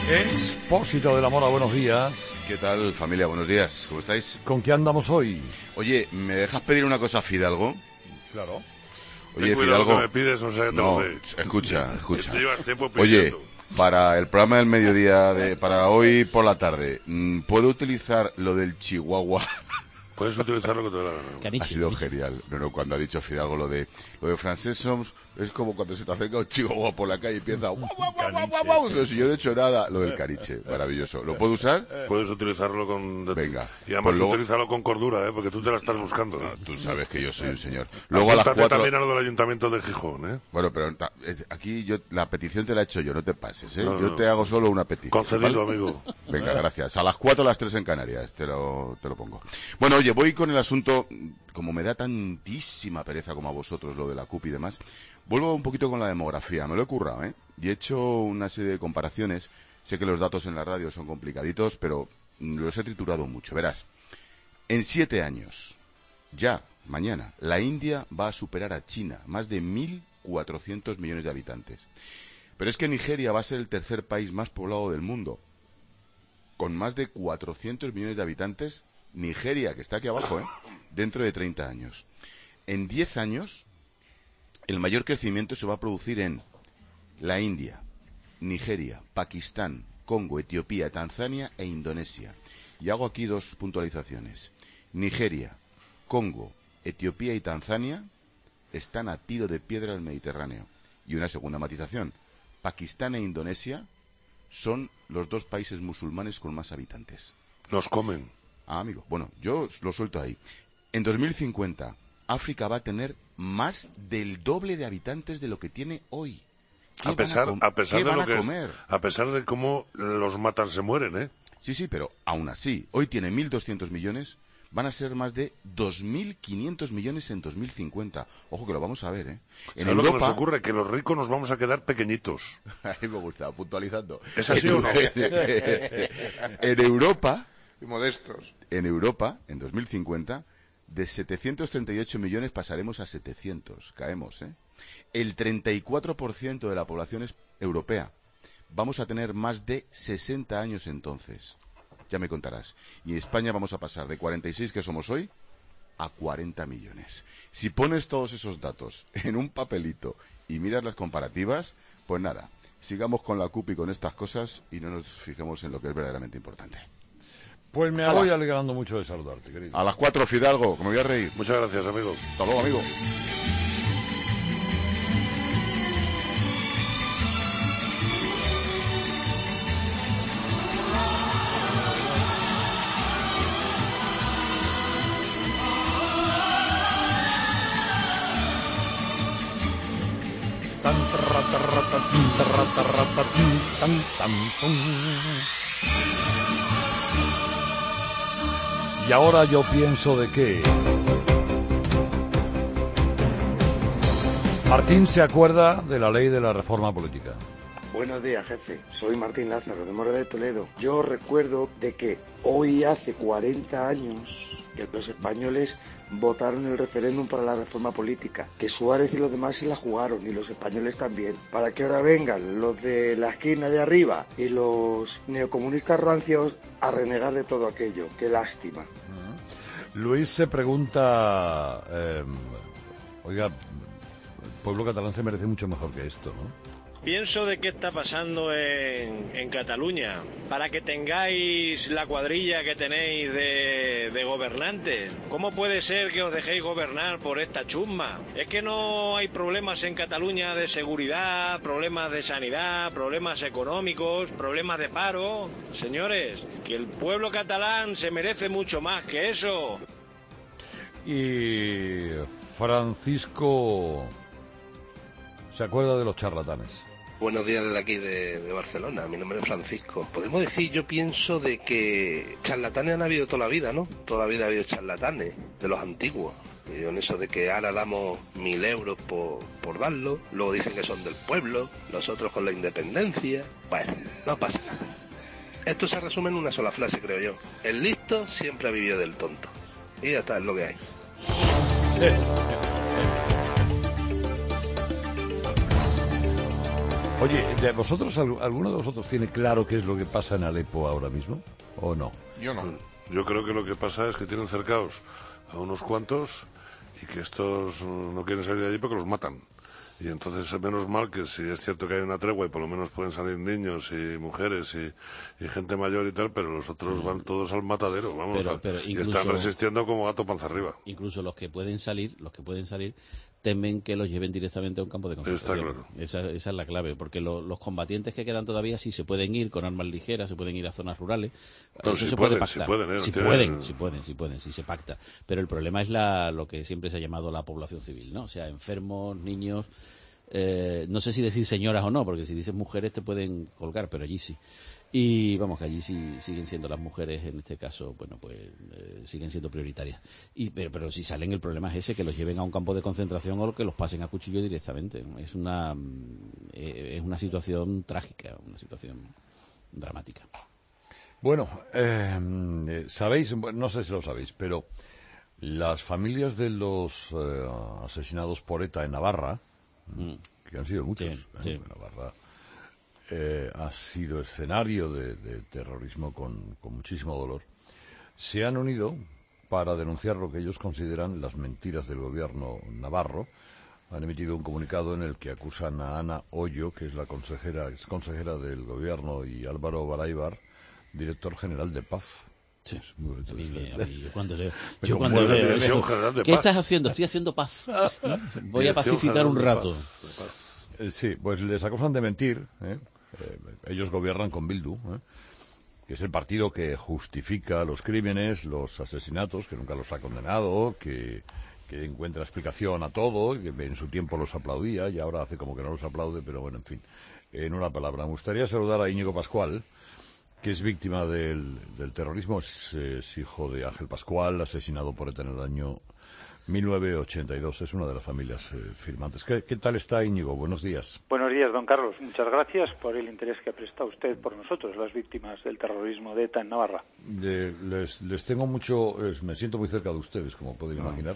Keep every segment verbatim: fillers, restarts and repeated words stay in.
Expósito de la Mora, buenos días. ¿Qué tal, familia? Buenos días. ¿Cómo estáis? ¿Con qué andamos hoy? Oye, ¿me dejas pedir una cosa a Fidalgo? Claro. Oye, cuidado Fidalgo... que me pides, o sea, que te no, lo dé. escucha, escucha. Te llevas tiempo Oye, pidiendo. para el programa del mediodía, de, para hoy por la tarde, ¿puedo utilizar lo del Chihuahua? Puedes utilizar lo que te dé la gana. Ha sido genial. No, no, cuando ha dicho Fidalgo lo de lo de francés somos, es como cuando se te acerca un chihuahua por la calle y empieza guau, guau, guau, guau, guau, guau. No, si yo no he hecho nada, lo del caniche, maravilloso. ¿Lo puedo usar? Puedes utilizarlo con... Venga. Y además Pues luego- utilízalo con cordura, ¿eh? Porque tú te la estás buscando. ¿eh? No, tú sabes que yo soy un señor. Luego a las Apúntate cuatro... también a lo del Ayuntamiento de Gijón, ¿eh? Bueno, pero ta- eh, aquí yo la petición te la he hecho yo, no te pases, ¿eh? No, no, yo no. te hago solo una petición. Concedido, ¿vale? amigo. Venga, gracias. A las cuatro, a las tres en Canarias, te lo, te lo pongo. Bueno, oye, voy con el asunto, como me da tantísima pereza como a vosotros lo de la C U P y demás, vuelvo un poquito con la demografía, me lo he currado, ¿eh? Y he hecho una serie de comparaciones, sé que los datos en la radio son complicaditos, pero los he triturado mucho, verás. En siete años, ya, mañana, la India va a superar a China, más de mil cuatrocientos millones de habitantes. Pero es que Nigeria va a ser el tercer país más poblado del mundo, con más de cuatrocientos millones de habitantes. Nigeria, que está aquí abajo, ¿eh? Dentro de treinta años. En diez años, el mayor crecimiento se va a producir en la India, Nigeria, Pakistán, Congo, Etiopía, Tanzania e Indonesia. Y hago aquí dos puntualizaciones. Nigeria, Congo, Etiopía y Tanzania están a tiro de piedra del Mediterráneo. Y una segunda matización. Pakistán e Indonesia son los dos países musulmanes con más habitantes. Nos comen. Ah, amigo. Bueno, yo lo suelto ahí. En dos mil cincuenta, África va a tener más del doble de habitantes de lo que tiene hoy. ¿Qué A pesar, van a, a, com- pesar ¿qué de van lo a que es- comer? a pesar de cómo los matan se mueren, ¿eh? Sí, sí, pero aún así, hoy tiene mil doscientos millones, van a ser más de dos mil quinientos millones en dos mil cincuenta. Ojo que lo vamos a ver, ¿eh? En ¿Sabes lo que Europa... nos ocurre? Que los ricos nos vamos a quedar pequeñitos. A mí me gusta, puntualizando. ¿Es así o no? En Europa... Y modestos. En Europa, en dos mil cincuenta, de setecientos treinta y ocho millones pasaremos a setecientos. Caemos, ¿eh? El treinta y cuatro por ciento de la población es europea. Vamos a tener más de sesenta años entonces. Ya me contarás. Y en España vamos a pasar de cuarenta y seis que somos hoy a cuarenta millones. Si pones todos esos datos en un papelito y miras las comparativas, pues nada, sigamos con la C U P y con estas cosas y no nos fijemos en lo que es verdaderamente importante. Pues me voy alegrando mucho de saludarte, querido. A las cuatro, Fidalgo, que me voy a reír. Muchas gracias, amigo. Hasta luego, amigo. Tan, tarra, tarra, tan, tarra, tarra, tan, tan, tan, pum. Y ahora yo pienso de qué. Martín se acuerda de la ley de la reforma política. Buenos días, jefe. Soy Martín Lázaro, de Mora de Toledo. Yo recuerdo de que hoy hace cuarenta años que los españoles votaron el referéndum para la reforma política, que Suárez y los demás se la jugaron, y los españoles también, para que ahora vengan los de la esquina de arriba y los neocomunistas rancios a renegar de todo aquello. Qué lástima. Luis se pregunta, eh, oiga, el pueblo catalán se merece mucho mejor que esto, ¿no? Pienso de qué está pasando en, en Cataluña, para que tengáis la cuadrilla que tenéis de, de gobernantes. ¿Cómo puede ser que os dejéis gobernar por esta chusma? Es que no hay problemas en Cataluña de seguridad, problemas de sanidad, problemas económicos, problemas de paro. Señores, que el pueblo catalán se merece mucho más que eso. Y Francisco se acuerda de los charlatanes. Buenos días desde aquí de, de Barcelona, mi nombre es Francisco. Podemos decir, yo pienso de que charlatanes han habido toda la vida, ¿no? Toda la vida ha habido charlatanes, de los antiguos. Y en eso de que ahora damos mil euros por, por darlo, luego dicen que son del pueblo, nosotros con la independencia. Bueno, no pasa nada. Esto se resume en una sola frase, creo yo. El listo siempre ha vivido del tonto. Y ya está, es lo que hay. Oye, ¿de vosotros, alguno de vosotros tiene claro qué es lo que pasa en Alepo ahora mismo? ¿O no? Yo no. Yo creo que lo que pasa es que tienen cercados a unos cuantos y que estos no quieren salir de allí porque los matan. Y entonces es menos mal que si es cierto que hay una tregua y por lo menos pueden salir niños y mujeres y, y gente mayor y tal, pero los otros sí. van todos al matadero, vamos, pero, a, pero incluso, y están resistiendo como gato panza arriba. Incluso los que pueden salir, los que pueden salir, temen que los lleven directamente a un campo de concentración. Está claro. Esa, esa es la clave, porque lo, los combatientes que quedan todavía sí se pueden ir con armas ligeras, se pueden ir a zonas rurales. No, eso si se pueden, puede pactar. Si pueden, ¿eh? si tienen... pueden, si pueden, si pueden, si se pacta. Pero el problema es la, lo que siempre se ha llamado la población civil, ¿no? O sea, enfermos, niños. Eh, no sé si decir señoras o no, porque si dices mujeres te pueden colgar, pero allí sí. Y vamos, que allí sí siguen siendo las mujeres, en este caso, bueno, pues eh, siguen siendo prioritarias. Y, pero, pero si salen, el problema es ese, que los lleven a un campo de concentración o que los pasen a cuchillo directamente. Es una, eh, es una situación trágica, una situación dramática. Bueno, eh, sabéis, no sé si lo sabéis, pero las familias de los eh, asesinados por ETA en Navarra, Mm. que han sido muchos, sí, ¿eh? sí. Navarra eh, ha sido escenario de, de terrorismo con, con muchísimo dolor, se han unido para denunciar lo que ellos consideran las mentiras del gobierno navarro. Han emitido un comunicado en el que acusan a Ana Hoyo, que es la consejera, ex consejera del gobierno, y Álvaro Baráibar, director general de Paz. Sí. Muy a mí, a mí, yo cuando leo, Me yo cuando conmueve, leo Dirección eso, General de ¿qué Paz? estás haciendo? Estoy haciendo paz. Voy a Dirección pacificar General un de rato. Paz, de Paz. Eh, sí, pues les acusan de mentir. ¿eh? Eh, ellos gobiernan con Bildu, ¿eh? que es el partido que justifica los crímenes, los asesinatos, que nunca los ha condenado, que, que encuentra explicación a todo, que en su tiempo los aplaudía y ahora hace como que no los aplaude, pero bueno, en fin. En una palabra, me gustaría saludar a Íñigo Pascual, que es víctima del, del terrorismo, es, es hijo de Ángel Pascual, asesinado por ETA en el año mil novecientos ochenta y dos, es una de las familias eh, firmantes. ¿Qué, ¿Qué tal está, Íñigo? Buenos días. Buenos días, don Carlos. Muchas gracias por el interés que ha prestado usted por nosotros, las víctimas del terrorismo de ETA en Navarra. De, les, les tengo mucho, eh, me siento muy cerca de ustedes, como pueden no. imaginar.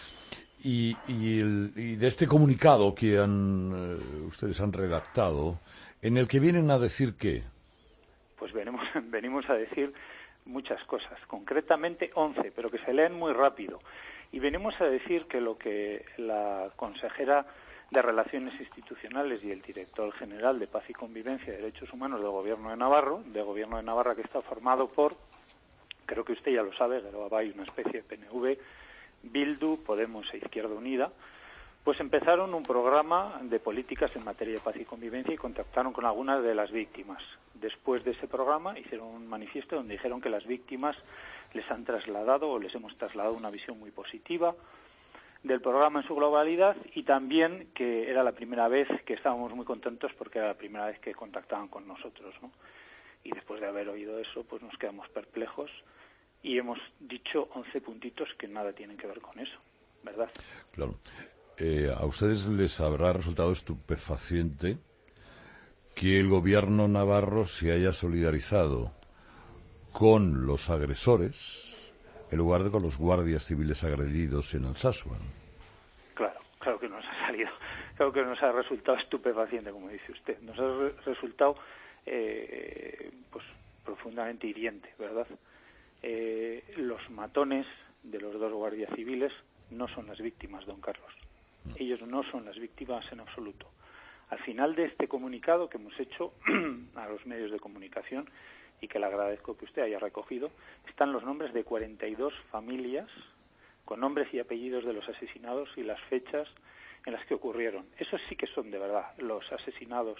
Y, y, el, y de este comunicado que han, eh, ustedes han redactado, en el que vienen a decir que... Pues venimos, venimos a decir muchas cosas, concretamente once, pero que se leen muy rápido. Y venimos a decir que lo que la consejera de Relaciones Institucionales y el director general de Paz y Convivencia y Derechos Humanos del Gobierno de Navarra, del Gobierno de Navarra que está formado por, creo que usted ya lo sabe, pero hay una especie de P N V, Bildu, Podemos e Izquierda Unida, pues empezaron un programa de políticas en materia de paz y convivencia y contactaron con algunas de las víctimas. Después de ese programa hicieron un manifiesto donde dijeron que las víctimas les han trasladado o les hemos trasladado una visión muy positiva del programa en su globalidad y también que era la primera vez que estábamos muy contentos porque era la primera vez que contactaban con nosotros, ¿no? Y después de haber oído eso, pues nos quedamos perplejos y hemos dicho once puntitos que nada tienen que ver con eso, ¿verdad? Claro. Eh, a ustedes les habrá resultado estupefaciente que el gobierno navarro se haya solidarizado con los agresores en lugar de con los guardias civiles agredidos en Alsasua. Claro, claro que nos ha salido, claro que nos ha resultado estupefaciente, como dice usted. Nos ha re- resultado eh, pues profundamente hiriente, ¿verdad? Eh, los matones de los dos guardias civiles no son las víctimas, don Carlos. Ellos no son las víctimas en absoluto. Al final de este comunicado que hemos hecho a los medios de comunicación y que le agradezco que usted haya recogido, están los nombres de cuarenta y dos familias con nombres y apellidos de los asesinados y las fechas en las que ocurrieron. Esos sí que son de verdad los asesinados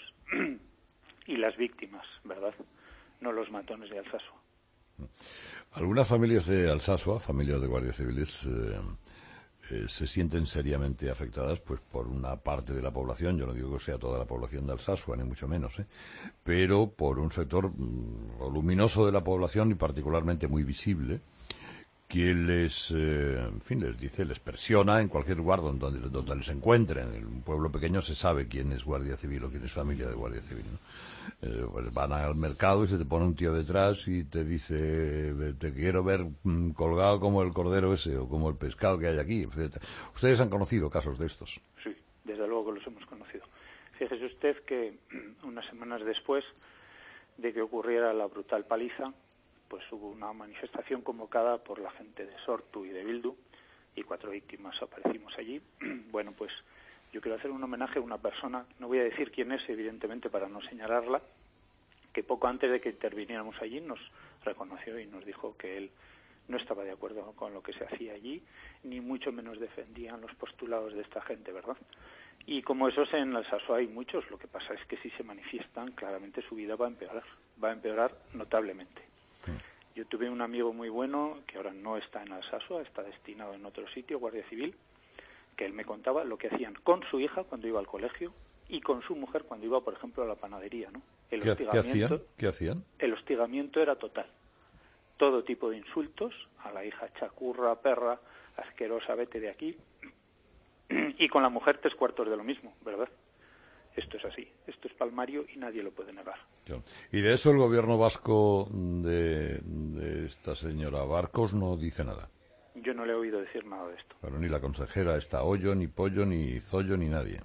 y las víctimas, ¿verdad? No los matones de Alsasua. Algunas familias de Alsasua, familias de guardias civiles, eh, eh, se sienten seriamente afectadas pues por una parte de la población. Yo no digo que sea toda la población de Alsasua, ni mucho menos, ¿eh? pero por un sector mm, voluminoso de la población y particularmente muy visible, que les, eh, en fin, les dice, les presiona en cualquier lugar donde, donde les encuentren. En un pueblo pequeño se sabe quién es guardia civil o quién es familia de guardia civil, ¿no? Eh, pues van al mercado y se te pone un tío detrás y te dice, te quiero ver mm, colgado como el cordero ese o como el pescado que hay aquí, etcétera. Ustedes han conocido casos de estos. Sí, desde luego que los hemos conocido. Fíjese usted que unas semanas después de que ocurriera la brutal paliza, pues hubo una manifestación convocada por la gente de Sortu y de Bildu, y cuatro víctimas aparecimos allí. Bueno, pues yo quiero hacer un homenaje a una persona, no voy a decir quién es, evidentemente, para no señalarla, que poco antes de que interviniéramos allí nos reconoció y nos dijo que él no estaba de acuerdo con lo que se hacía allí, ni mucho menos defendían los postulados de esta gente, ¿verdad? Y como esos en Alsasua hay muchos, lo que pasa es que si se manifiestan, claramente su vida va a empeorar, va a empeorar notablemente. Yo tuve un amigo muy bueno, que ahora no está en Alsasua, está destinado en otro sitio, Guardia Civil, que él me contaba lo que hacían con su hija cuando iba al colegio y con su mujer cuando iba, por ejemplo, a la panadería, ¿no? El ¿Qué, ¿qué hacían? ¿Qué hacían? El hostigamiento era total. Todo tipo de insultos, a la hija chacurra, perra, asquerosa, vete de aquí, y con la mujer tres cuartos de lo mismo, ¿verdad? Esto es así, esto es palmario y nadie lo puede negar. Y de eso el gobierno vasco de, de esta señora Barcos no dice nada. Yo no le he oído decir nada de esto. Bueno, ni la consejera está Hoyo, ni Pollo, ni Zollo, ni nadie.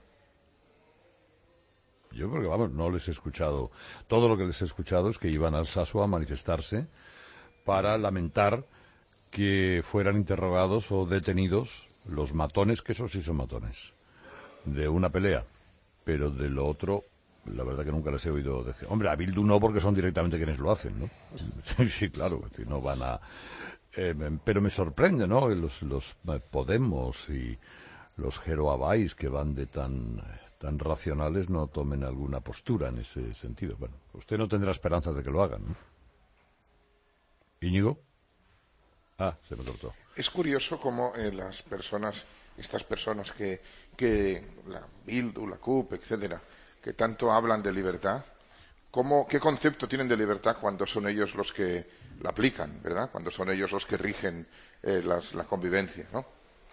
Yo porque, vamos, no les he escuchado. Todo lo que les he escuchado es que iban a Alsasua a manifestarse para lamentar que fueran interrogados o detenidos los matones, que esos sí son matones, de una pelea. Pero de lo otro, la verdad que nunca les he oído decir. Hombre, a Bildu no, porque son directamente quienes lo hacen, ¿no? Sí, claro, si no van a... Eh, pero me sorprende, ¿no? Los, los Podemos y los Geroabais, que van de tan... tan racionales, no tomen alguna postura en ese sentido. Bueno, usted no tendrá esperanzas de que lo hagan, ¿no? ¿Íñigo? Ah, se me cortó. Es curioso cómo eh, las personas, estas personas que, que la Bildu, la C U P, etcétera, que tanto hablan de libertad, cómo, qué concepto tienen de libertad cuando son ellos los que la aplican, ¿verdad? Cuando son ellos los que rigen eh, las, la convivencia, ¿no?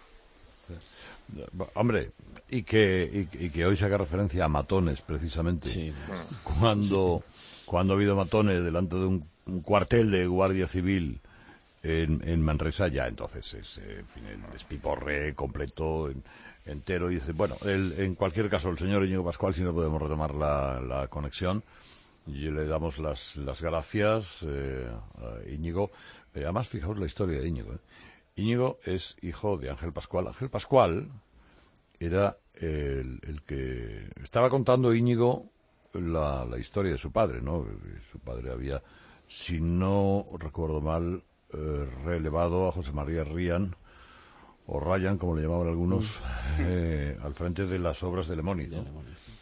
Hombre, y que, y, y que hoy se haga referencia a matones, precisamente. Sí. Cuando, sí. cuando ha habido matones delante de un, un cuartel de Guardia Civil en, en Manresa, ya entonces es, en fin, el despiporre completo, en, entero. Y dice, bueno, el, en cualquier caso, el señor Íñigo Pascual, si no podemos retomar la, la conexión, y le damos las, las gracias, eh, a Íñigo. Eh, además, fijaos la historia de Íñigo, ¿eh? Íñigo es hijo de Ángel Pascual. Ángel Pascual era el, el que... Estaba contando Íñigo la, la historia de su padre, ¿no? Su padre había, si no recuerdo mal, eh, relevado a José María Ryan, o Ryan, como le llamaban algunos, eh, al frente de las obras de Lemoniz, ¿no?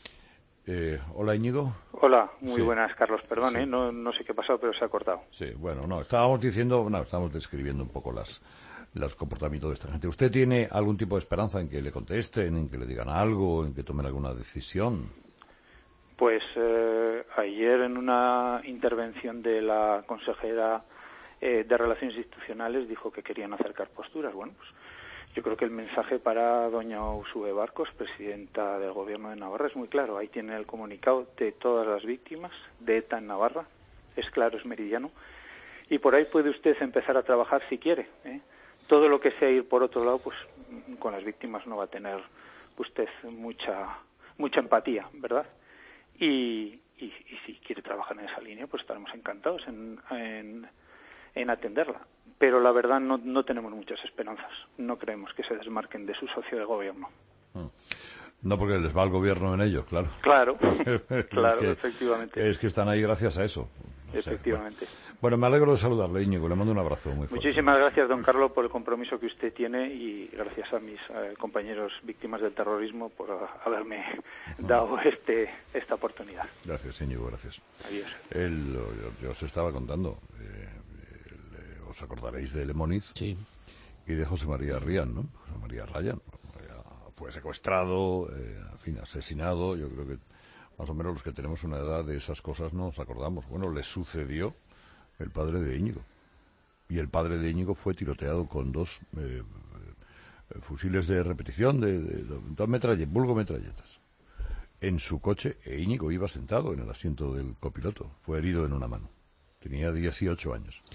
Eh, hola, Íñigo. Hola, muy sí. buenas, Carlos. Perdón, sí. ¿eh? no, no sé qué ha pasado, pero se ha cortado. Sí, bueno, no, estábamos diciendo, no, estábamos describiendo un poco las... los comportamientos de esta gente. ¿Usted tiene algún tipo de esperanza en que le contesten, en que le digan algo, en que tomen alguna decisión? Pues eh, ayer en una intervención de la consejera eh, de Relaciones Institucionales dijo que querían acercar posturas. Bueno, pues yo creo que el mensaje para doña Ursúe Barcos, presidenta del Gobierno de Navarra, es muy claro. Ahí tiene el comunicado de todas las víctimas de ETA en Navarra. Es claro, es meridiano. Y por ahí puede usted empezar a trabajar si quiere, ¿eh? Todo lo que sea ir por otro lado, pues con las víctimas no va a tener usted mucha mucha empatía, ¿verdad? Y, y, y si quiere trabajar en esa línea, pues estaremos encantados en, en, en atenderla. Pero la verdad no, no tenemos muchas esperanzas. No creemos que se desmarquen de su socio de gobierno. No porque les va al gobierno en ello, claro. Claro, claro, es que, efectivamente. Es que están ahí gracias a eso. Efectivamente. O sea, bueno. bueno, me alegro de saludarle, Íñigo. Le mando un abrazo muy fuerte. Muchísimas gracias, don Carlos, por el compromiso que usted tiene y gracias a mis eh, compañeros víctimas del terrorismo por haberme uh-huh. dado este esta oportunidad. Gracias, Íñigo, gracias. Adiós. El, yo, yo os estaba contando, eh, el, os acordaréis de Lemoniz sí. y de José María Ryan, ¿no? José María Ryan fue secuestrado, eh, en fin, asesinado. Yo creo que más o menos los que tenemos una edad de esas cosas no nos acordamos. Bueno, le sucedió el padre de Íñigo. Y el padre de Íñigo fue tiroteado con dos eh, eh, fusiles de repetición, de, de, de dos metralletas, vulgo metralletas, en su coche, e Íñigo iba sentado en el asiento del copiloto. Fue herido en una mano. Tenía dieciocho años.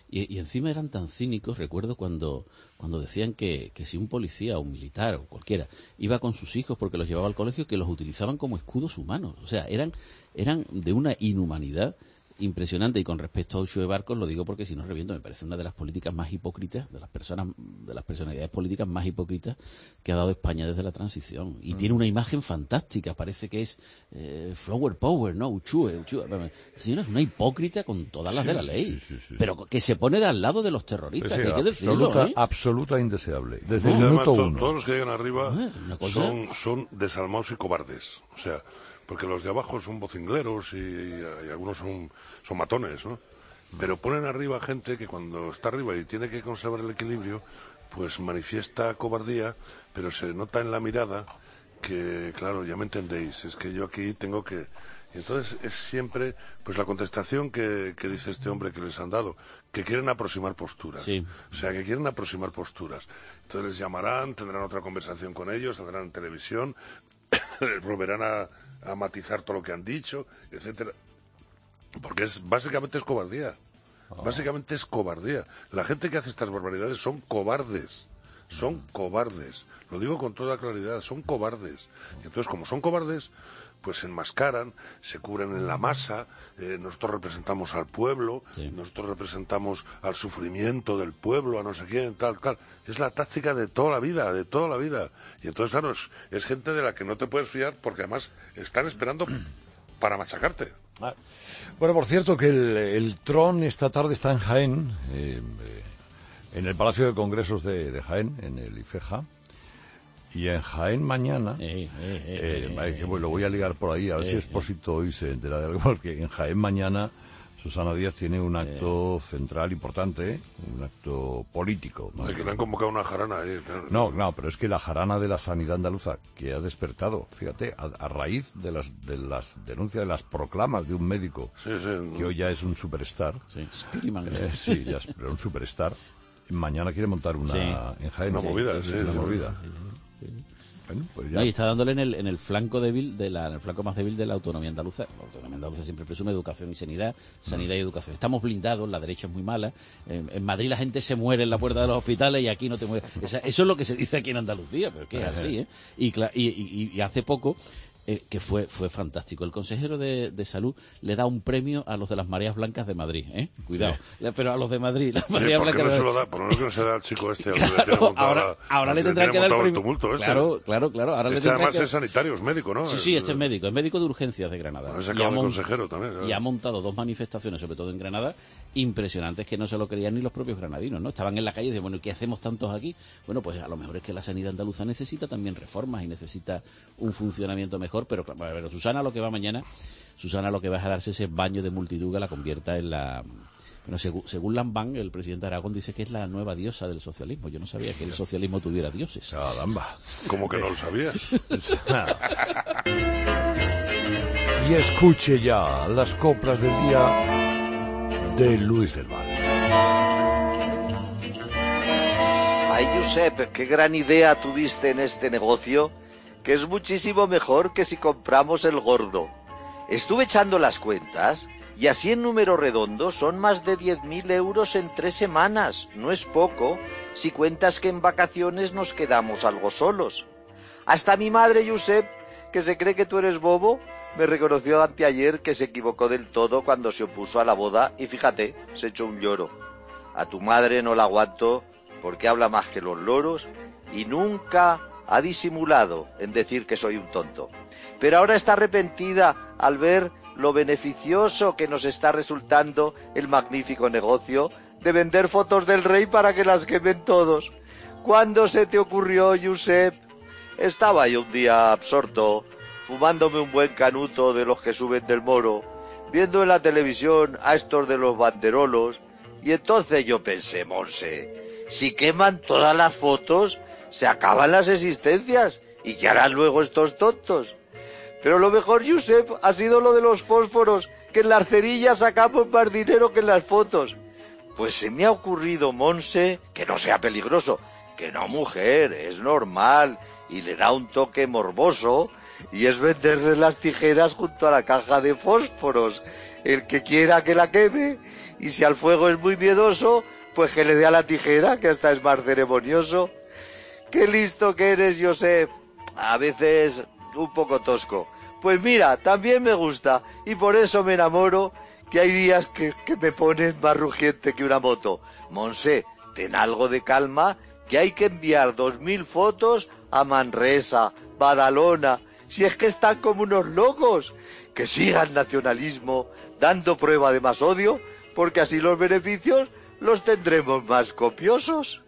Y, y encima eran tan cínicos, recuerdo cuando, cuando decían que, que si un policía o un militar o cualquiera iba con sus hijos porque los llevaba al colegio, que los utilizaban como escudos humanos. O sea, eran, eran de una inhumanidad impresionante. Y con respecto a Uxue Barcos, lo digo porque si no reviento, me parece una de las políticas más hipócritas, de las personas, de las personalidades políticas más hipócritas que ha dado España desde la transición. Y mm. tiene una imagen fantástica, parece que es eh, flower power, ¿no? Uxue, Uxue. La señora es una hipócrita con todas las sí, de la ley, sí, sí, sí, pero que se pone de al lado de los terroristas, sí, que hay que decirlo, absoluta, ¿eh? absoluta indeseable, desde no, el minuto además, uno. Todos los que llegan arriba ¿Eh? son, son desalmados y cobardes, o sea, porque los de abajo son vocingleros y, y, y algunos son, son matones, ¿no? Pero ponen arriba gente que cuando está arriba y tiene que conservar el equilibrio, pues manifiesta cobardía, pero se nota en la mirada que, claro, ya me entendéis, es que yo aquí tengo que... Y entonces es siempre, pues la contestación que, que dice este hombre que les han dado, que quieren aproximar posturas. Sí. O sea, que quieren aproximar posturas. Entonces les llamarán, tendrán otra conversación con ellos, tendrán televisión, les volverán a... a matizar todo lo que han dicho, etcétera, porque es básicamente es cobardía, oh. básicamente es cobardía. La gente que hace estas barbaridades son cobardes, son mm. cobardes, lo digo con toda claridad, son cobardes. Y entonces, como son cobardes, pues se enmascaran, se cubren en la masa. Eh, nosotros representamos al pueblo, sí. nosotros representamos al sufrimiento del pueblo, a no sé quién, tal, tal. Es la táctica de toda la vida, de toda la vida. Y entonces, claro, es, es gente de la que no te puedes fiar porque además están esperando para machacarte. Ah. Bueno, por cierto, que el, el Tron esta tarde está en Jaén, eh, eh, en el Palacio de Congresos de, de Jaén, en el IFEJA. Y en Jaén mañana, eh, eh, eh, eh, que pues lo voy a ligar por ahí, a ver eh, si Expósito hoy se entera de algo, porque en Jaén mañana Susana Díaz tiene un acto eh. central importante, un acto político. ¿No? Que le han convocado una jarana ahí. No, no, pero es que la jarana de la sanidad andaluza, que ha despertado, fíjate, a, a raíz de las de las denuncias, de las proclamas de un médico, sí, sí, que hoy ya es un superstar. Sí, Spiriman. Eh, sí, ya es un superstar. Mañana quiere montar una sí. en Jaén. Una movida, sí, sí, una sí, movida. Sí, sí. Bueno, pues ya. No, y está dándole en el, en el flanco débil de la, en el flanco más débil de la autonomía andaluza. La autonomía andaluza siempre presume educación y sanidad, sanidad mm. y educación. Estamos blindados, la derecha es muy mala. En, en Madrid la gente se muere en la puerta de los hospitales y aquí no te mueres. Esa, eso es lo que se dice aquí en Andalucía, pero que es así, ¿eh? Y, y, y, y hace poco eh, que fue fue fantástico. El consejero de, de Salud le da un premio a los de las mareas blancas de Madrid, ¿eh? Cuidado. Sí. Pero a los de Madrid, las mareas blancas no de se lo da, por lo menos que no se da al chico este. Claro, ahora, ahora le tendrán que dar el premio. Tumulto este. Claro, claro, claro. Ahora este le además que... es sanitario, es médico, ¿no? Sí, sí, este es médico, es médico de urgencias de Granada. Pues y, ha mont... consejero también, claro. y ha montado dos manifestaciones, sobre todo en Granada, impresionantes que no se lo creían ni los propios granadinos, ¿no? Estaban en la calle y decían, bueno, ¿qué hacemos tantos aquí? Bueno, pues a lo mejor es que la sanidad andaluza necesita también reformas y necesita un funcionamiento mejor, pero claro, a ver, Susana lo que va mañana, Susana lo que va a darse ese baño de multitud que la convierta en la... Bueno, según, según Lambán, el presidente de Aragón dice que es la nueva diosa del socialismo. Yo no sabía que el socialismo tuviera dioses. Caramba. ¿Cómo que no lo sabías? Y escuche ya las coplas del día de Luis del Val. Ay, Josep, qué gran idea tuviste en este negocio, que es muchísimo mejor que si compramos el gordo. Estuve echando las cuentas y así en número redondo son más de diez mil euros en tres semanas. No es poco si cuentas que en vacaciones nos quedamos algo solos. Hasta mi madre, Josep, que se cree que tú eres bobo, me reconoció anteayer que se equivocó del todo cuando se opuso a la boda y fíjate, se echó un lloro. A tu madre no la aguanto porque habla más que los loros y nunca ha disimulado en decir que soy un tonto. Pero ahora está arrepentida al ver lo beneficioso que nos está resultando el magnífico negocio de vender fotos del rey para que las quemen todos. ¿Cuándo se te ocurrió, Josep? Estaba yo un día absorto, fumándome un buen canuto de los que suben del Moro, viendo en la televisión a estos de los banderolos, y entonces yo pensé, Monse, si queman todas las fotos, se acaban las existencias, ¿y qué harán luego estos tontos? Pero lo mejor, Josep, ha sido lo de los fósforos, que en las cerillas sacamos más dinero que en las fotos. Pues se me ha ocurrido, Monse, que no sea peligroso, que no, mujer, es normal, y le da un toque morboso, y es venderle las tijeras junto a la caja de fósforos. El que quiera que la queme, y si al fuego es muy miedoso, pues que le dé a la tijera, que hasta es más ceremonioso. Qué listo que eres, Josep. A veces un poco tosco. Pues mira, también me gusta, y por eso me enamoro, que hay días que, que me ponen más rugiente que una moto. Monse, ten algo de calma, que hay que enviar dos mil fotos a Manresa, Badalona, si es que están como unos locos. Que siga el nacionalismo dando prueba de más odio, porque así los beneficios los tendremos más copiosos.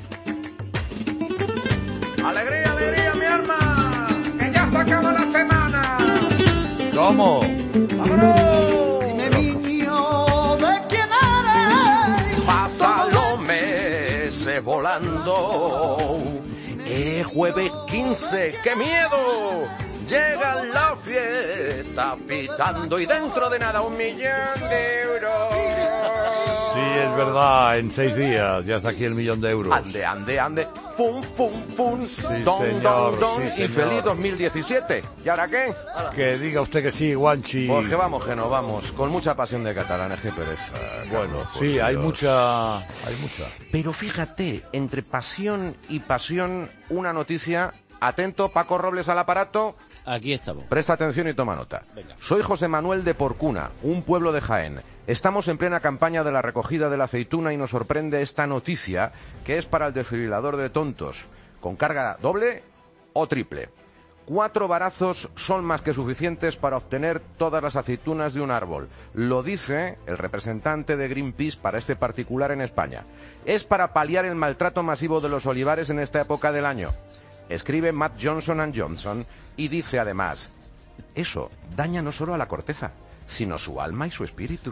¡Alegría, alegría, mi alma! ¡Que ya se acaba la semana! ¿Cómo? ¡Vámonos! Dime, niño, ¿de quién eres? Pasan los meses volando. Es jueves quince, ¡qué miedo! Llega la fiesta pitando y dentro de nada un millón de euros. Sí, es verdad, en seis días ya está aquí el millón de euros. Ande, ande, ande. Fum, fum, fum. Sí, don, señor, don, don. sí, Y señor. feliz dos mil diecisiete. ¿Y ahora qué? Que diga usted que sí, Guanchi. Pues que vamos, que no vamos. Con mucha pasión de catalanes, qué pereza. Bueno, Carlos, por sí, hay Dios. mucha, hay mucha. Pero fíjate, entre pasión y pasión, una noticia. Atento, Paco Robles al aparato. Aquí estamos. Presta atención y toma nota. Venga. Soy José Manuel de Porcuna, un pueblo de Jaén. Estamos en plena campaña de la recogida de la aceituna y nos sorprende esta noticia, que es para el desfibrilador de tontos. ¿Con carga doble o triple? Cuatro varazos son más que suficientes para obtener todas las aceitunas de un árbol. Lo dice el representante de Greenpeace para este particular en España. Es para paliar el maltrato masivo de los olivares en esta época del año. Escribe Matt Johnson and Johnson y dice además, eso daña no solo a la corteza, sino su alma y su espíritu.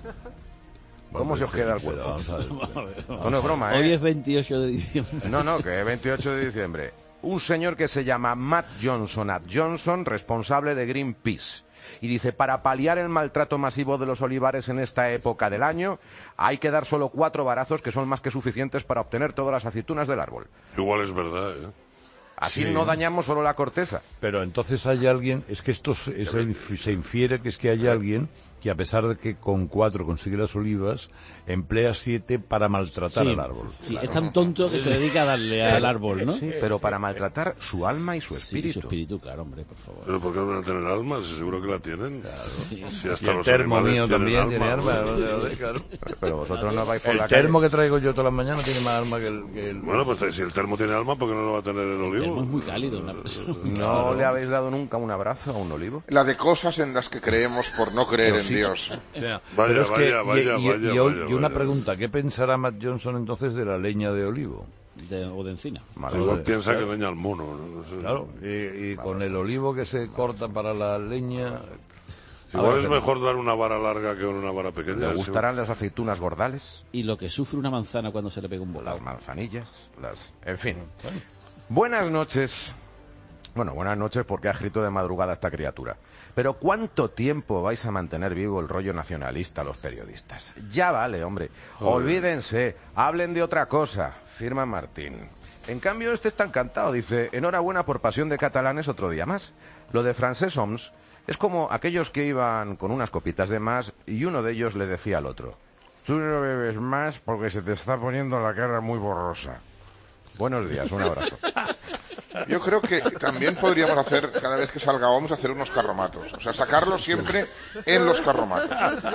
¿Cómo se os queda el cuerpo? No, no es broma, ¿eh? Hoy es veintiocho de diciembre. No, no, que es veintiocho de diciembre. Un señor que se llama Matt Johnson and Johnson, responsable de Greenpeace. Y dice, para paliar el maltrato masivo de los olivares en esta época del año, hay que dar solo cuatro varazos que son más que suficientes para obtener todas las aceitunas del árbol. Igual es verdad, ¿eh? Así Sí. no dañamos solo la corteza. Pero entonces hay alguien, es que esto se, se inf- se infiere que es que hay alguien que a pesar de que con cuatro consigue las olivas, emplea siete para maltratar Sí, al árbol. sí, es tan tonto que se dedica a darle al árbol, ¿no? Sí, pero para maltratar su alma y su Sí, espíritu. su espíritu, claro, hombre, por favor. Pero ¿por qué no van a tener almas? Seguro que la tienen. Sí. Si Y hasta el los termo animales mío tienen también tiene alma, arma. ¿no? ¿no? Claro. Pero, pero vosotros no vais por la El calle. termo que traigo yo todas las mañanas tiene más arma que el... que el- Bueno, pues si el termo tiene alma, ¿por qué no lo va a tener el El termo olivo? es muy cálido. Una persona. ¿No le habéis dado nunca un abrazo a un olivo? La de cosas en las que creemos por no creer en Dios. O sea, Vaya, pero es que, vaya, y- vaya, y, vaya, y hoy- vaya, y una vaya. pregunta, ¿qué pensará Matt Johnson entonces de la leña de olivo? De, o de encina. Vale, Igual Joder, piensa claro. que leña al mono. ¿no? No sé. Claro, y, y con el olivo que se corta para la leña... Igual Ahora es se- mejor dar una vara larga que una vara pequeña. ¿Le gustarán las aceitunas gordales? Y lo que sufre una manzana cuando se le pega un bocado. Las manzanillas, las... En fin. Buenas noches. Bueno, buenas noches porque ha escrito de madrugada esta criatura. Pero ¿cuánto tiempo vais a mantener vivo el rollo nacionalista los periodistas? Ya vale, hombre. Joder. Olvídense, hablen de otra cosa. Firma Martín. En cambio, este está encantado. Dice, enhorabuena por Pasión de Catalanes otro día más. Lo de Francesc Homs es como aquellos que iban con unas copitas de más y uno de ellos le decía al otro, tú no bebes más porque se te está poniendo la cara muy borrosa. Buenos días, un abrazo. Yo creo que también podríamos hacer, cada vez que salga vamos a hacer unos carromatos. O sea, sacarlo siempre en los carromatos.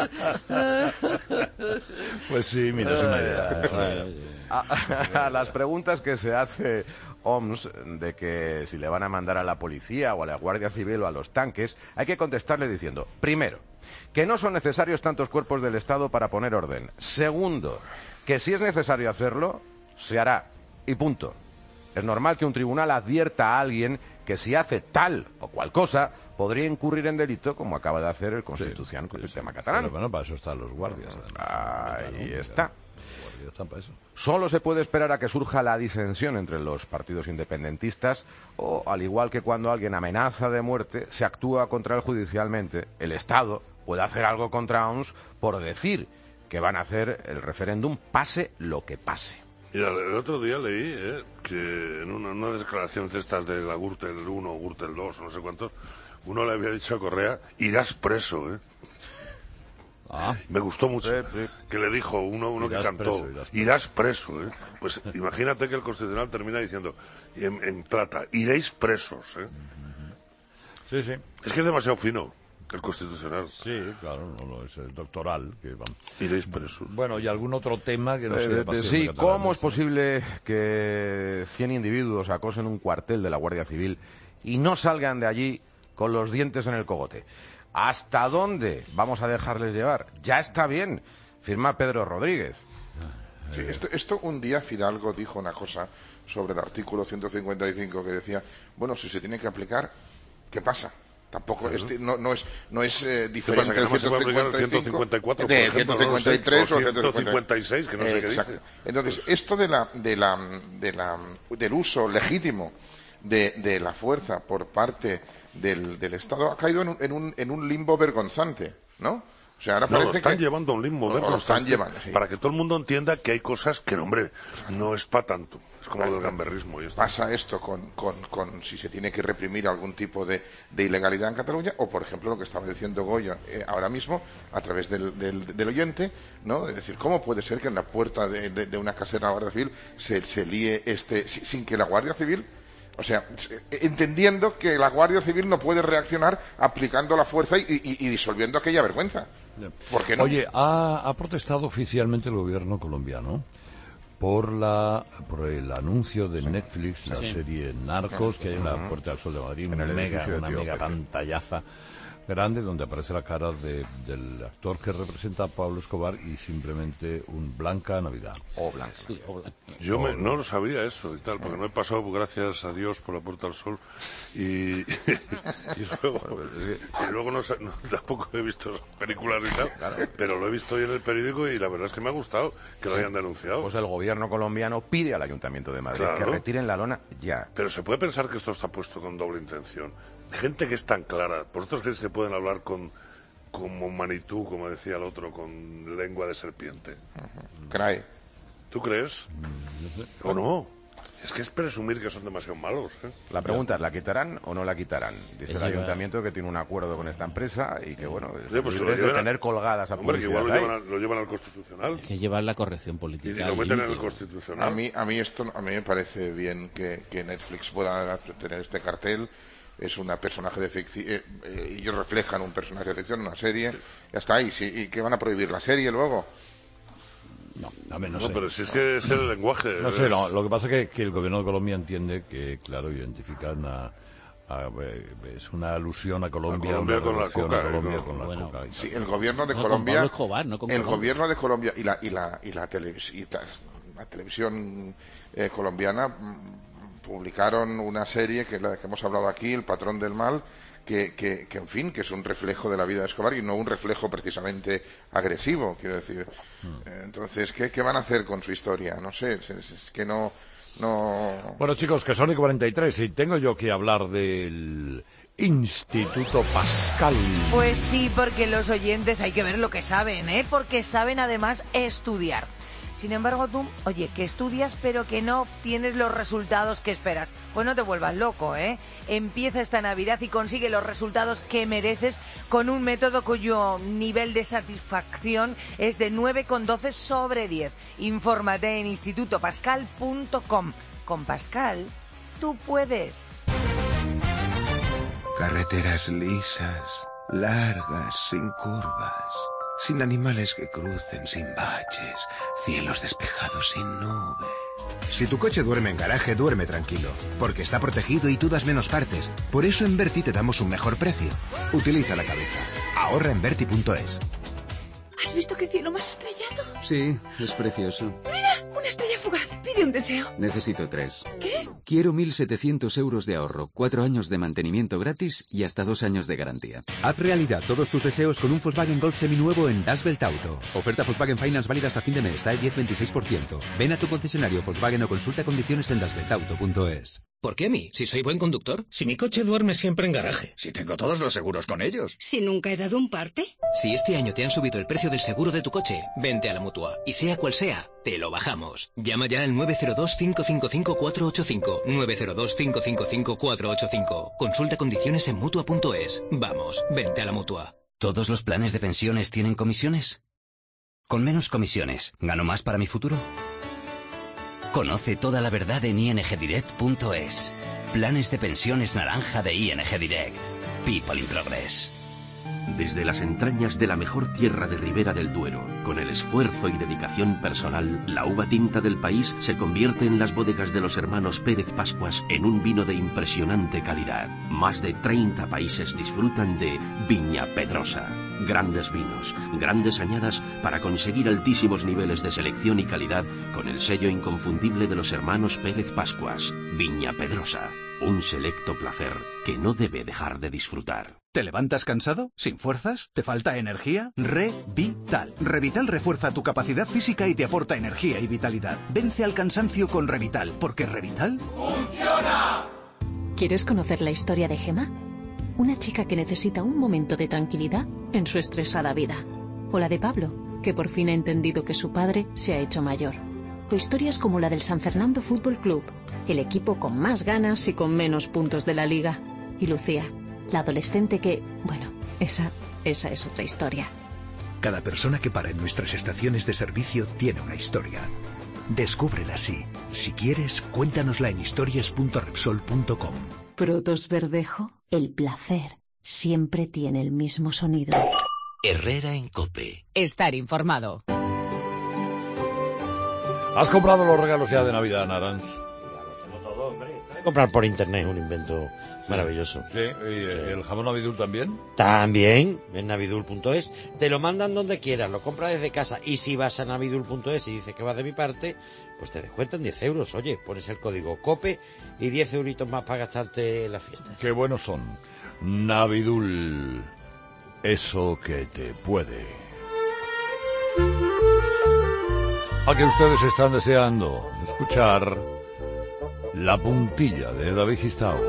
Pues sí, mira, es una idea. es una idea. A, a las preguntas que se hace Homs de que si le van a mandar a la policía o a la Guardia Civil o a los tanques, hay que contestarle diciendo, primero, que no son necesarios tantos cuerpos del Estado para poner orden. Segundo, que si es necesario hacerlo, se hará. Y punto. Es normal que un tribunal advierta a alguien que si hace tal o cual cosa, podría incurrir en delito, como acaba de hacer el Constitución con el tema catalán. Pero bueno, para eso están los guardias. además. Ahí Claro, está. Los guardias están para eso. Solo se puede esperar a que surja la disensión entre los partidos independentistas o, al igual que cuando alguien amenaza de muerte, se actúa contra él judicialmente, el Estado puede hacer algo contra Homs por decir que van a hacer el referéndum pase lo que pase. Mira, el otro día leí eh, que en una, una declaración de estas de la Gürtel uno o Gürtel dos, no sé cuántos, uno le había dicho a Correa, irás preso, ¿eh? Ah. Me gustó mucho sí, sí. que le dijo uno, uno que cantó, preso, irás, preso. irás preso, ¿eh? Pues imagínate que el Constitucional termina diciendo, en, en plata, iréis presos, ¿eh? Sí, sí. Es que es demasiado fino. El Constitucional. Sí, claro, no, no, es el doctoral. Que van. Iréis presos. Bueno, y algún otro tema que no sé. Eh, sí, ¿cómo es posible que cien individuos acosen un cuartel de la Guardia Civil y no salgan de allí con los dientes en el cogote? ¿Hasta dónde vamos a dejarles llevar? Ya está bien, firma Pedro Rodríguez. Sí, esto, esto un día Fidalgo dijo una cosa sobre el artículo ciento cincuenta y cinco que decía, bueno, si se tiene que aplicar, ¿qué pasa? Tampoco es, no, no es, no es eh, diferente del ciento cincuenta y cuatro, de ciento cincuenta y tres o ciento cincuenta y seis, que no sé qué dice. Entonces, esto de la, de la, de la, del uso legítimo de, de la fuerza por parte del, del Estado ha caído en un, en un, en un limbo vergonzante, ¿no? O sea, ahora no, parece lo están que... llevando a un limbo no, lo están llevando, sí. Para que todo el mundo entienda que hay cosas que, hombre, no es para tanto. Es como claro, lo del gamberrismo. Y esto. Pasa esto con, con, con si se tiene que reprimir algún tipo de, de ilegalidad en Cataluña, o por ejemplo lo que estaba diciendo Goyo eh, ahora mismo, a través del, del, del oyente, ¿no? Es decir, ¿cómo puede ser que en la puerta de, de, de una casera de la Guardia Civil se, se líe este, sin que la Guardia Civil... O sea, entendiendo que la Guardia Civil no puede reaccionar aplicando la fuerza y, y, y disolviendo aquella vergüenza. ¿Por qué no? Oye, ha, ha protestado oficialmente el gobierno colombiano por la por el anuncio de Netflix, la sí. serie Narcos, que hay en la Puerta del Sol de Madrid, una mega, una mega pantallaza grande donde aparece la cara de, del actor que representa a Pablo Escobar y simplemente un Blanca Navidad. O Blanca. Sí, o Blanca. Yo me, no lo sabía eso y tal, porque no he pasado, gracias a Dios, por la Puerta del Sol y, y, y luego, y luego no, no, tampoco he visto películas y tal, claro. Pero lo he visto hoy en el periódico y la verdad es que me ha gustado que lo hayan denunciado. Pues el gobierno colombiano pide al Ayuntamiento de Madrid claro. que retiren la lona ya. Pero se puede pensar que esto está puesto con doble intención. Gente que es tan clara, ¿vosotros creéis que pueden hablar con como Manitú, como decía el otro, con lengua de serpiente? Uh-huh. Cray. ¿Tú crees? ¿O no? Es que es presumir que son demasiado malos, ¿eh? La pregunta es, ¿la quitarán o no la quitarán? Dice el ayuntamiento que tiene un acuerdo con esta empresa y que, bueno, es sí, pues libre si de tener colgadas a Hombre, que igual lo llevan, a, lo llevan al Constitucional. Hay que llevar la corrección política. Y si lo meten en el Constitucional. A mí, a mí esto a mí me parece bien que, que Netflix pueda tener este cartel. Es un personaje de ficción, eh, eh, ellos reflejan un personaje de ficción, una serie, sí. Ya está ahí. ¿Sí? ¿Y qué van a prohibir? ¿La serie luego? No, a ver, no, no sé. pero si es que es el lenguaje. No sé, no, lo que pasa es que, que el gobierno de Colombia entiende que, claro, identifica una... A, es una alusión a Colombia, a Colombia una con la coca, a Colombia no. con la Bueno, coca. Sí, el gobierno de no, Colombia, Escobar, no el gobierno de Colombia y la y la y la, televis y la televisión eh, colombiana publicaron una serie que la que hemos hablado aquí, El patrón del mal, que, que, que en fin, que es un reflejo de la vida de Escobar y no un reflejo precisamente agresivo, quiero decir. Mm. Entonces, ¿qué, ¿qué van a hacer con su historia? No sé, es, es que no, no... Bueno, chicos, que son y cuarenta y tres y tengo yo que hablar del Instituto Pascal. Pues sí, porque los oyentes hay que ver lo que saben, ¿eh? Porque saben además estudiar. Sin embargo, tú, oye, que estudias pero que no obtienes los resultados que esperas. Pues no te vuelvas loco, ¿eh? Empieza esta Navidad y consigue los resultados que mereces con un método cuyo nivel de satisfacción es de nueve coma doce sobre diez. Infórmate en instituto pascal punto com. Con Pascal, tú puedes. Carreteras lisas, largas, sin curvas. Sin animales que crucen, sin baches, cielos despejados sin nubes. Si tu coche duerme en garaje, duerme tranquilo, porque está protegido y tú das menos partes. Por eso en Berti te damos un mejor precio. Utiliza la cabeza. Ahorra en Berti punto es. ¿Has visto qué cielo más estrellado? Sí, es precioso. Mira, una estrella fugaz. Pide un deseo. Necesito tres. ¿Qué? Quiero mil setecientos euros de ahorro, cuatro años de mantenimiento gratis y hasta dos años de garantía. Haz realidad todos tus deseos con un Volkswagen Golf seminuevo en Das Welt Auto. Oferta Volkswagen Finance válida hasta fin de mes, está el diez coma veintiséis por ciento. Ven a tu concesionario Volkswagen o consulta condiciones en das welt auto punto es. ¿Por qué a mí? Si soy buen conductor. Si mi coche duerme siempre en garaje. Si tengo todos los seguros con ellos. Si nunca he dado un parte. Si este año te han subido el precio del seguro de tu coche, vente a la Mutua. Y sea cual sea, te lo bajamos. Llama ya al nueve cero dos, cinco cinco cinco, cuatro ocho cinco. nueve cero dos, cinco cinco cinco, cuatro ocho cinco. Consulta condiciones en Mutua punto es. Vamos, vente a la Mutua. ¿Todos los planes de pensiones tienen comisiones? Con menos comisiones, ¿gano más para mi futuro? Conoce toda la verdad en i n g direct punto es. Planes de pensiones naranja de I N G Direct. People in Progress. Desde las entrañas de la mejor tierra de Ribera del Duero, con el esfuerzo y dedicación personal, la uva tinta del país se convierte en las bodegas de los hermanos Pérez Pascuas en un vino de impresionante calidad. Más de treinta países disfrutan de Viña Pedrosa. Grandes vinos, grandes añadas para conseguir altísimos niveles de selección y calidad con el sello inconfundible de los hermanos Pérez Pascuas. Viña Pedrosa, un selecto placer que no debe dejar de disfrutar. ¿Te levantas cansado? ¿Sin fuerzas? ¿Te falta energía? Revital. Revital refuerza tu capacidad física y te aporta energía y vitalidad. Vence al cansancio con Revital, porque Revital ¡funciona! ¿Quieres conocer la historia de Gemma? Una chica que necesita un momento de tranquilidad en su estresada vida. O la de Pablo, que por fin ha entendido que su padre se ha hecho mayor. Tu historia es como la del San Fernando Fútbol Club, el equipo con más ganas y con menos puntos de la liga. Y Lucía, la adolescente que, bueno, esa, esa es otra historia. Cada persona que para en nuestras estaciones de servicio tiene una historia. Descúbrela así. Si quieres, cuéntanosla en historias punto repsol punto com. Protos Verdejo, el placer siempre tiene el mismo sonido. Herrera en COPE. Estar informado. ¿Has comprado los regalos ya de Navidad, Narans? Comprar por internet es un invento maravilloso. Sí, y sí. ¿El jamón Navidul también? También, en navidul punto es. Te lo mandan donde quieras, lo compras desde casa. Y si vas a navidul punto es y dices que vas de mi parte, pues te descuentan diez euros. Oye, pones el código COPE y diez euritos más para gastarte en las fiestas. Qué buenos son. Navidul, eso que te puede. A que ustedes están deseando escuchar la puntilla de David Gistao.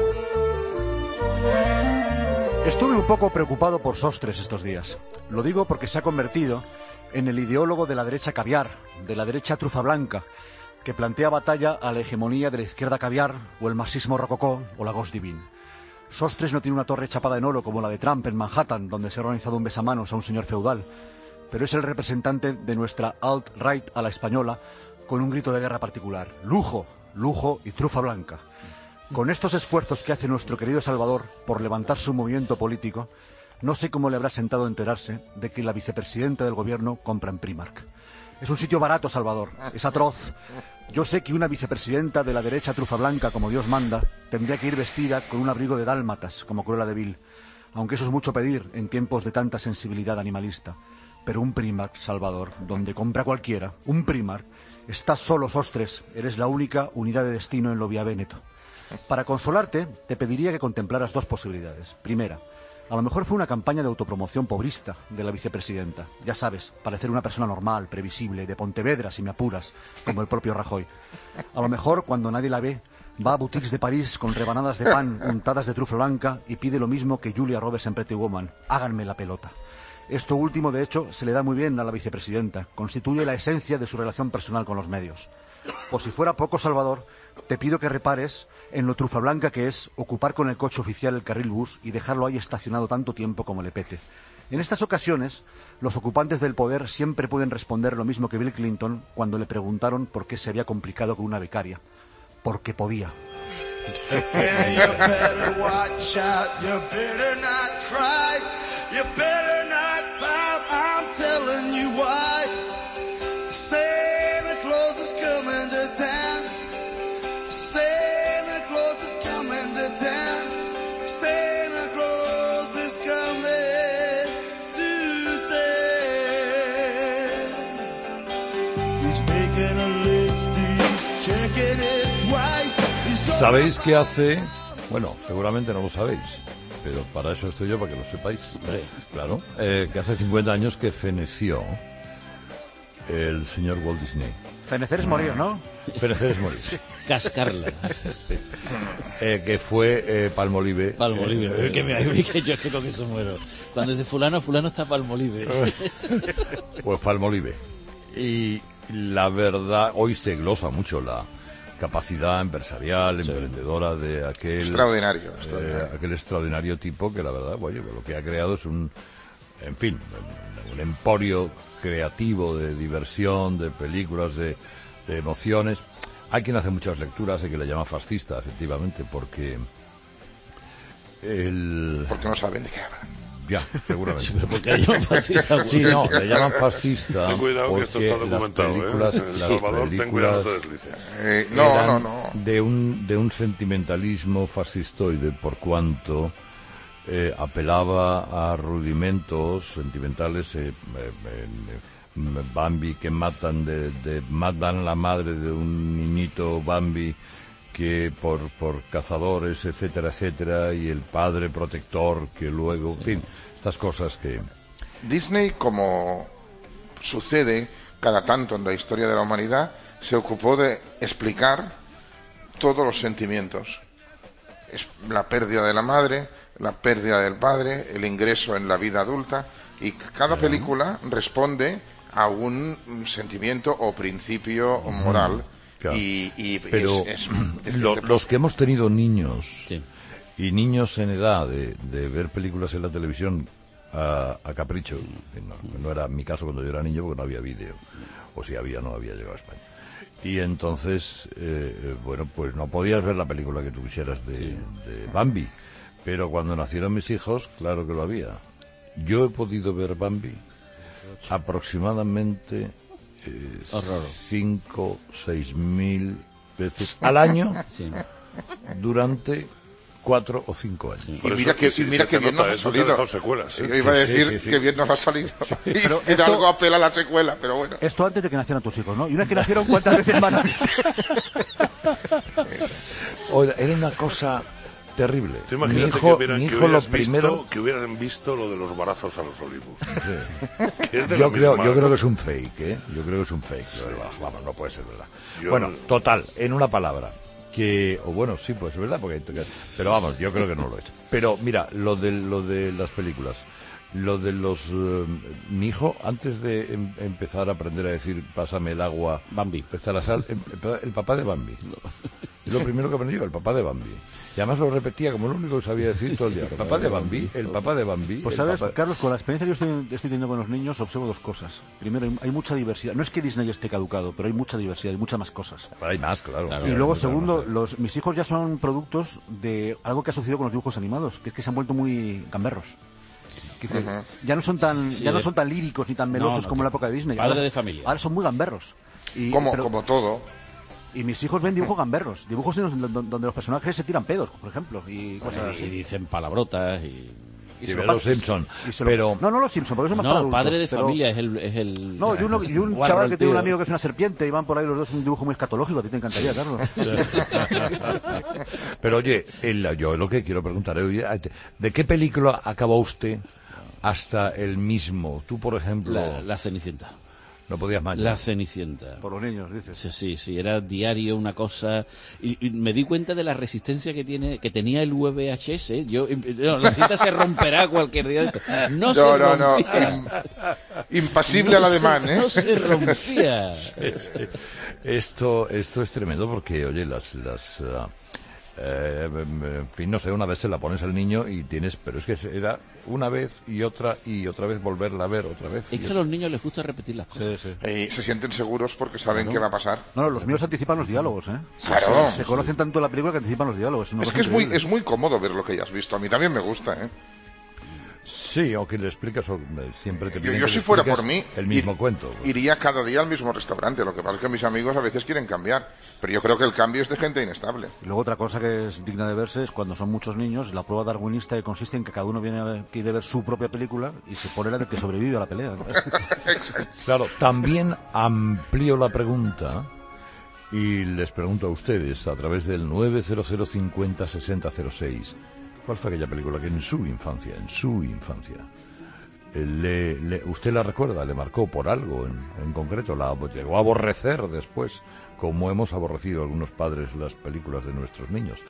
Estuve un poco preocupado por Sostres estos días. Lo digo porque se ha convertido en el ideólogo de la derecha caviar, de la derecha trufa blanca, que plantea batalla a la hegemonía de la izquierda caviar, o el marxismo rococó, o la Ghost Divine. Sostres no tiene una torre chapada en oro como la de Trump en Manhattan, donde se ha organizado un besamanos a un señor feudal, pero es el representante de nuestra alt-right a la española, con un grito de guerra particular: lujo, lujo y trufa blanca. Con estos esfuerzos que hace nuestro querido Salvador por levantar su movimiento político, no sé cómo le habrá sentado enterarse de que la vicepresidenta del gobierno compra en Primark. Es un sitio barato, Salvador, es atroz. Yo sé que una vicepresidenta de la derecha trufa blanca, como Dios manda, tendría que ir vestida con un abrigo de dálmatas, como Cruella de Vil, aunque eso es mucho pedir en tiempos de tanta sensibilidad animalista. Pero un Primark, Salvador, donde compra cualquiera, un Primark, estás solo, Sostres, eres la única unidad de destino en lo Vía Véneto. Para consolarte, te pediría que contemplaras dos posibilidades. Primera, a lo mejor fue una campaña de autopromoción pobrista de la vicepresidenta. Ya sabes, parecer una persona normal, previsible, de Pontevedra, si me apuras, como el propio Rajoy. A lo mejor, cuando nadie la ve, va a boutiques de París con rebanadas de pan untadas de trufa blanca y pide lo mismo que Julia Roberts en Pretty Woman: háganme la pelota. Esto último, de hecho, se le da muy bien a la vicepresidenta. Constituye la esencia de su relación personal con los medios. Por si fuera poco, Salvador, te pido que repares en lo trufa blanca que es ocupar con el coche oficial el carril bus y dejarlo ahí estacionado tanto tiempo como le pete. En estas ocasiones, los ocupantes del poder siempre pueden responder lo mismo que Bill Clinton cuando le preguntaron por qué se había complicado con una becaria. Porque podía. You better not pout, I'm telling you why. Santa Claus is coming to town. Santa Claus is coming to town. Santa Claus is coming to town. He's making a list, he's checking it twice. ¿Sabéis qué hace? Bueno, seguramente no lo sabéis, pero para eso estoy yo, para que lo sepáis. Claro, eh, que hace cincuenta años que feneció el señor Walt Disney. Fenecer es morir, ¿no? Fenecer es morir. Cascarla. eh, que fue eh, Palmolive. Palmolive. Eh, que me, que yo que con eso muero. Cuando es de fulano, fulano está Palmolive. Pues Palmolive. Y la verdad, hoy se glosa mucho la capacidad empresarial, sí. emprendedora de aquel extraordinario, extraordinario. Eh, aquel extraordinario tipo que la verdad, bueno, lo que ha creado es un, en fin, un emporio creativo de diversión, de películas, de, de emociones. Hay quien hace muchas lecturas y que le llama fascista, efectivamente, porque el... porque no saben de qué hablan. Ya, seguramente. Sí, porque le llaman fascista. Sí, no, le llaman fascista. Ten cuidado que esto está documentado, las películas, ¿eh? En El Salvador, películas ten cuidado, no te deslices. Eh, no, no, no. De un, de un sentimentalismo fascistoide, por cuanto eh, apelaba a rudimentos sentimentales. Eh, eh, eh, Bambi que matan, de, de matan la madre de un niñito Bambi que por, por cazadores, etcétera, etcétera, y el padre protector que luego, sí. en fin, estas cosas que... Disney, como sucede cada tanto en la historia de la humanidad, se ocupó de explicar todos los sentimientos. Es la pérdida de la madre, la pérdida del padre, el ingreso en la vida adulta, y cada película responde a un sentimiento o principio moral. Claro. Y, y pero es, es, es lo, es... los que hemos tenido niños sí. y niños en edad de, de ver películas en la televisión a, a capricho, no, no era mi caso cuando yo era niño porque no había vídeo, o si había no había llegado a España, y entonces eh, bueno, pues no podías ver la película que tú quisieras de, sí. de Bambi, pero cuando nacieron mis hijos claro que lo había. Yo he podido ver Bambi aproximadamente Eh, cinco, seis mil veces al año sí. durante cuatro o cinco años. Sí. Y mira que, y mira que bien nos ha salido. Secuelas, ¿sí? Yo iba a decir sí, sí, sí. que bien nos ha salido. Sí. Y, Pero y esto, algo apela a la secuela, pero bueno. Esto antes de que nacieran tus hijos, ¿no? Y una vez que nacieron, ¿cuántas veces van a ver? Era una cosa terrible. ¿Te imaginas mi hijo, que, hubieran, mi hijo que, hubieras lo primero... visto, que hubieran visto lo de los barazos a los olivos? Sí. Que es de yo, la creo, misma, yo ¿no? creo que es un fake, ¿eh? Yo creo que es un fake. Sí. Vamos, no puede ser verdad. Yo bueno, no... total, en una palabra. Que, o bueno, sí, pues es verdad, porque, pero vamos, yo creo que no lo he hecho. Pero mira, lo de, lo de las películas, lo de los... Uh, mi hijo, antes de em, empezar a aprender a decir, pásame el agua, Bambi, está la sal, em, el papá de Bambi. Es lo primero que aprendió, el papá de Bambi. Y además lo repetía como lo único que sabía decir todo el día. El papá de Bambi, el papá de Bambi. Pues sabes, papá... Carlos, con la experiencia que yo estoy, estoy teniendo con los niños, observo dos cosas. Primero, hay, hay mucha diversidad. No es que Disney esté caducado, pero hay mucha diversidad, hay muchas más cosas. Hay más, claro. claro y luego, segundo, los, mis hijos ya son productos de algo que ha sucedido con los dibujos animados, que es que se han vuelto muy gamberros. Dice, uh-huh. Ya no son tan, sí, ya no son tan líricos ni tan melosos no, no, como en la época de Disney. Padre ahora, de familia. Ahora son muy gamberros. Y, como, pero, como todo. Y mis hijos ven dibujos gamberros, dibujos donde los personajes se tiran pedos, por ejemplo, y cosas bueno, así. Y dicen palabrotas y... Y sí, los Simpson, lo, pero... No, no los Simpson, porque eso es más no, para adultos. Padre de pero... familia es el... Es el... No, y, uno, y un chaval que tiene un amigo que es una serpiente y van por ahí los dos, un dibujo muy escatológico, a ti te encantaría, Carlos. Pero oye, el, yo lo que quiero preguntar, oye, ¿de qué película acabó usted hasta el mismo? Tú, por ejemplo... La, la Cenicienta. No podías más. La Cenicienta. Por los niños, dices. Sí, sí, sí, era diario una cosa. Y, y me di cuenta de la resistencia que tiene, que tenía el V H S. Yo, no, la cinta se romperá cualquier día de esto. No, no se no, rompía. No, impasible no al ademán, se, ¿eh? No se rompía. Esto, esto es tremendo porque, oye, las, las, uh, eh, en fin, no sé, una vez se la pones al niño y tienes, pero es que era una vez y otra y otra vez volverla a ver otra vez. Es que a los niños les gusta repetir las cosas. Sí, sí. Y se sienten seguros porque saben claro. qué va a pasar. No, los míos anticipan los diálogos, ¿eh? Claro. Se conocen tanto la película que anticipan los diálogos. Es que es muy, es muy cómodo ver lo que ya has visto. A mí también me gusta, ¿eh? Sí, o que le explicas, siempre te piden Yo, yo que si le fuera por mí, el mismo ir, cuento. Iría cada día al mismo restaurante. Lo que pasa es que mis amigos a veces quieren cambiar. Pero yo creo que el cambio es de gente inestable. Y luego otra cosa que es digna de verse es cuando son muchos niños, la prueba darwinista que consiste en que cada uno viene a ver, quiere ver su propia película y se pone la de que sobrevive a la pelea, ¿no? Claro, también amplío la pregunta y les pregunto a ustedes a través del nueve cero cero cincuenta sesenta cero seis. ¿Cuál fue aquella película que en su infancia, en su infancia, le, le, ¿usted la recuerda? ¿Le marcó por algo en, en concreto? ¿La llegó a aborrecer después, como hemos aborrecido algunos padres las películas de nuestros niños?